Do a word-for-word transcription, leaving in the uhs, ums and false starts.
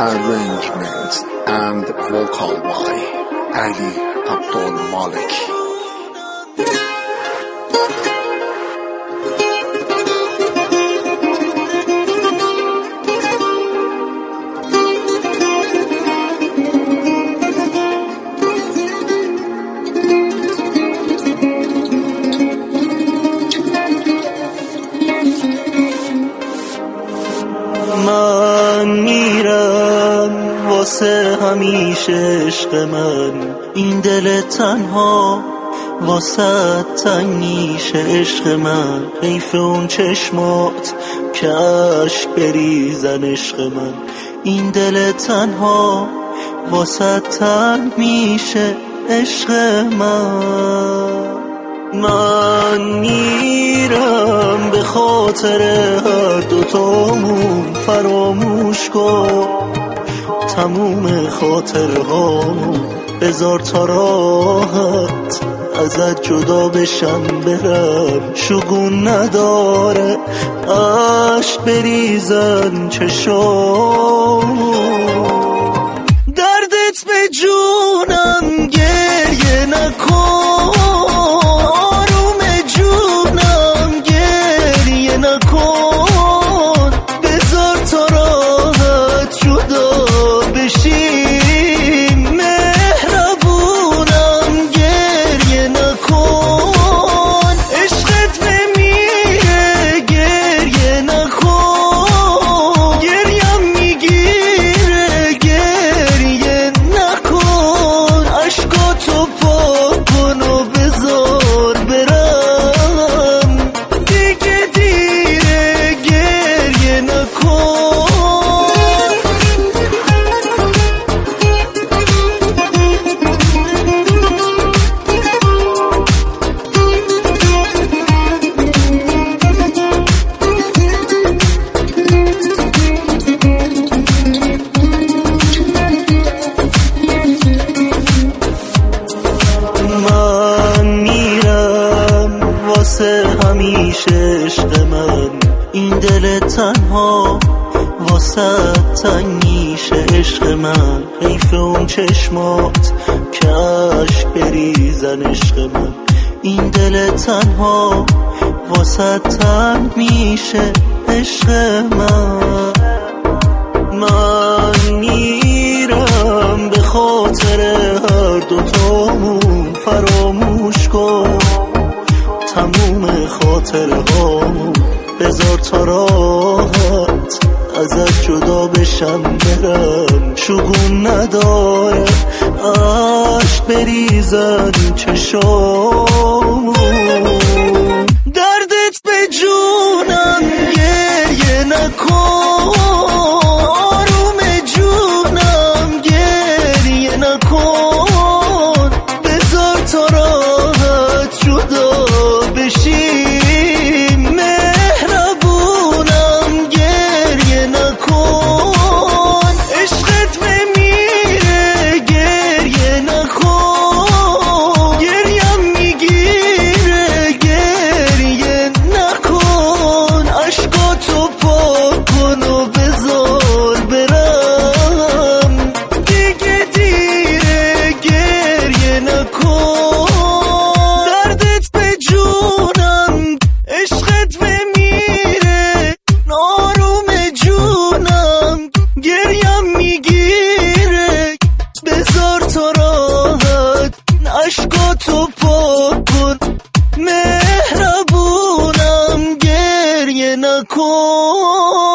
arrangements and vocal by Ali Abdul Malik. من میرم واسه همیشه عشق من، این دل تنها واسه تنگیشه عشق من. حیف اون چشمات که عشق بریزن عشق من، این دل تنها واسه تنگ میشه عشق من. من میرم به خاطر هر دوتامون، فراموش کن تموم خاطرهامون، بذار تا راحت ازت جدا بشم برم، شگون نداره عشق بریزن چشامون. دردت به جونم گریه نکن، آروم جونم گریه نکن، بذار تا راحت جدا بشیم، مهربونم گریه نکن، عشقت بمیره گریه نکن، گریم میگیره گریه نکن، عشقاتو پاک کن و بذار برم، دیگه دیره گریه نکن. من میرم واسه همیشه عشق من، این دل تنها واسه تنگیشه عشق من. حیف اون چشمات که عشق بریزن عشق من، این دل تنها واسه تنگ میشه عشق من. من میرم به خاطر هر دوتامون، فراموش کن تموم خاطرهامون، بذار تا راحت ازت جدا بشم برم، شگون نداره عشق بریزن چشامون. دردت به جونم گریه نکن، آروم جونم گریه نکن، بذار تا راحت جدا بشیم، مهربونم گریه نکن، عشقت بمیره گریه نکن، گریم میگیره گریه نکن، عشقاتو پاک کن و بذار برم، دیگه دیره گریه نکن. دردت به جونم عشقت بمیره، آروم جونم گریم میگیره، بذار تا راحت عشقاتو پاک کن، مهربونم گریه نکن.